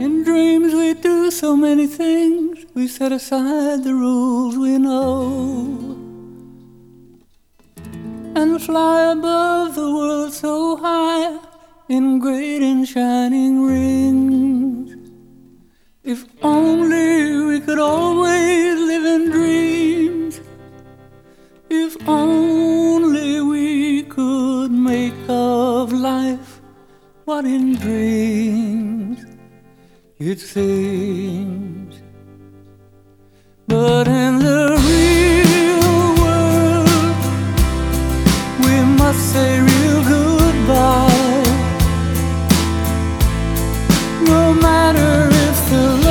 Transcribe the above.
In dreams we do so many things, we set aside the rules we know, and fly above the world so high in great and shining rings. If only we could always live in dreams, if only we could make of life what in dreams it seems. But in the real world we must say real goodbye, no matter if the